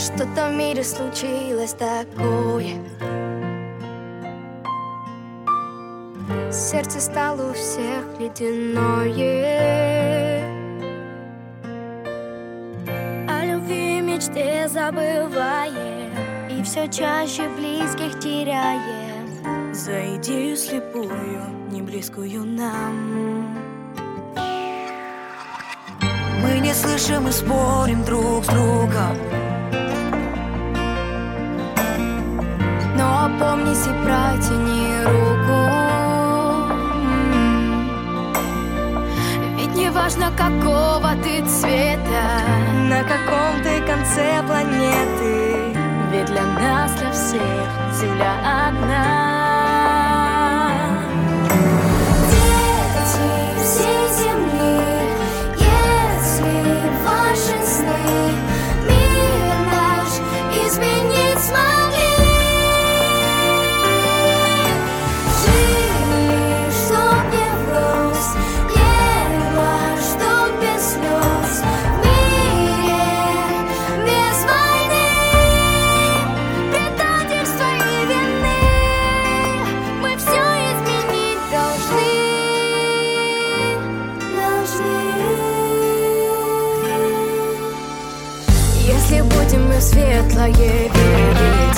Что-то в мире случилось такое. Сердце стало у всех ледяное. О любви и мечте забываем, и все чаще близких теряем. За идею слепую, не близкую нам. Мы не слышим и спорим друг с другом, но опомнись и протяни руку. Ведь не важно, какого ты цвета, на каком ты конце планеты, ведь для нас, для всех Земля одна. Дети всей земли, если ваши сны мир наш изменить смогли, жили, чтоб не врос, небо, чтоб без слез, в мире без войны, предательства и вины. Мы все изменить должны. Если будем мы в светлое верить,